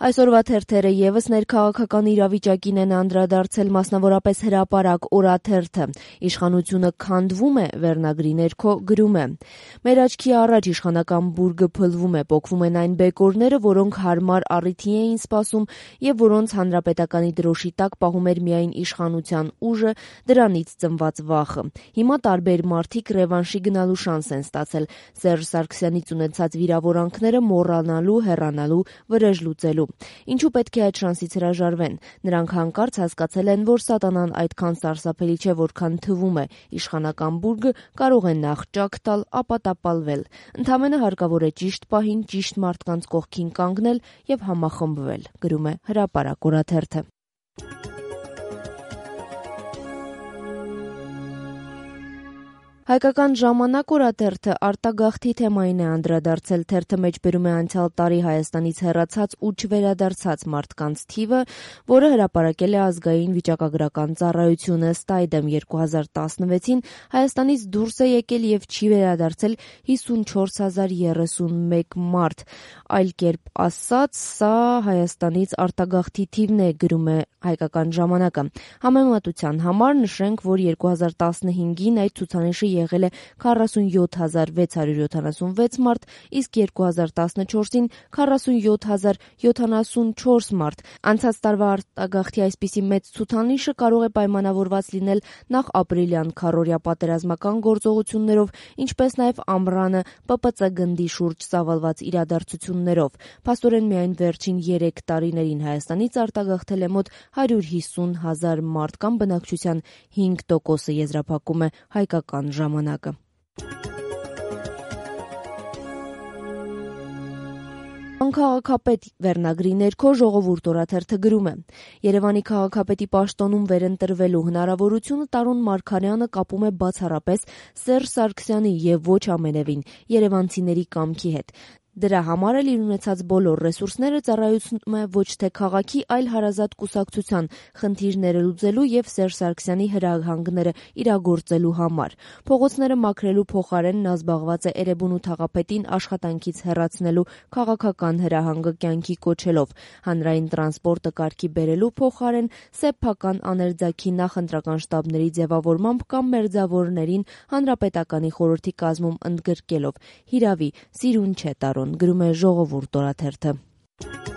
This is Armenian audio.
Այսօրվա թերթերը եւս ներքաղաքական իրավիճակին են անդրադարձել, մասնավորապես հրապարակ օրաթերթը։ Իշխանությունը քանդվում է վերնագրի ներքո գրում է. Մեր աչքի առաջ իշխանական բուրգը փլվում է, պոկվում են այն բեկորները, որոնք հարմար առիթի էին սպասում եւ որոնց հանրապետականի դրոշի տակ պահում էր միայն իշխանության ուժը, դրանից ծնված վախը։ Հիմա տարբեր մարդիկ ռևանշի գնալու շանս են ստացել Սերժ Սարգսյանից ունեցած վիրավորանքները մոռանալու, հեռանալու, վրեժ լուծելու։ Ինչու պետք է այդ շանսից հրաժարվեն։ Նրանք հանկարծ հասկացել են, որ սատանան այդքան սարսափելի չէ, որքան թվում է։ Իշխանական բուրգը կարող է նախ ճակ տալ, ապա տապալվել։ Ընդամենը հարկավոր է ճիշտ պահին ճիշտ մարդկանց կողքին կանգնել եւ համախմբվել, գրում է Հրապարակ օրաթերթը։ Հայկական ժամանակ օրաթերթը արտագաղթի թեմային է անդրադարձել։ Թերթը մեջ բերում է անցյալ տարի Հայաստանից հեռացած ու չվերադարձած մարդկանց թիվը, որը հրապարակել է ազգային վիճակագրական ծառայությունը։ Ըստ այդմ 2016-ին Հայաստանից դուրս է եկել եւ չի վերադարձել 54,031 մարդ։ Այլ կերպ ասած, սա Հայաստանից արտագաղթի թիվն է, գրում է Հայկական ժամանակը։ Համեմատության համար նշենք, որ 2015-ին այդ ցուցանիշը եղել է 47,676 մարդ, իսկ 2014-ին 47,074 մարդ։ Անցած տարվա արտագաղթի այսպիսի մեծ ցուցանիշը կարող է պայմանավորված լինել նախ ապրիլյան քառօրյա պատերազմական գործողություններով, ինչպես նաև ամռանը ՊՊՑ գնդի շուրջ ծավալված իրադարձություններով։ Փաստորեն միայն վերջին 3 տարիներին Հայաստանից արտագաղթել է մոտ 150,000 մարդ կամ բնակչության 5%-ը, եզրափակում է Հայկական ժամանակը։ Քաղաքապետ վերնագրի ներքո ժողովուրդ օրաթերթը գրում է. Երևանի քաղաքապետի պաշտոնում վերընտրվելու հնարավորությունը Տարոն Մարգարյանը կապում է բացառապես Սերժ Սարգսյանի եւ ոչ ամենևին երևանցիների կամքի հետ։ Դրա համար էլ իր ունեցած բոլոր ռեսուրսները ծառայում է ոչ թե քաղաքի, այլ հարազատ կուսակցության խնդիրները լուծելու եւ Սերժ Սարգսյանի հրահանգները իրագործելու համար։ Փողոցները մաքրելու փոխարեն նա զբաղված է Էրեբունու թաղապետին աշխատանքից հեռացնելու քաղաքական հրահանգը կյանքի կոչելով, հանրային տրանսպորտը կարգի բերելու փոխարեն սեփական աներձակի նախընտրական շտաբների ձևավորմամբ կամ մերձավորներին հանրապետականի խորհրդի կազմում ընդգրկելով։ Հիրավի, սիրուն չէ Տարոն, գրում է Ժողովուրդ օրաթերթը։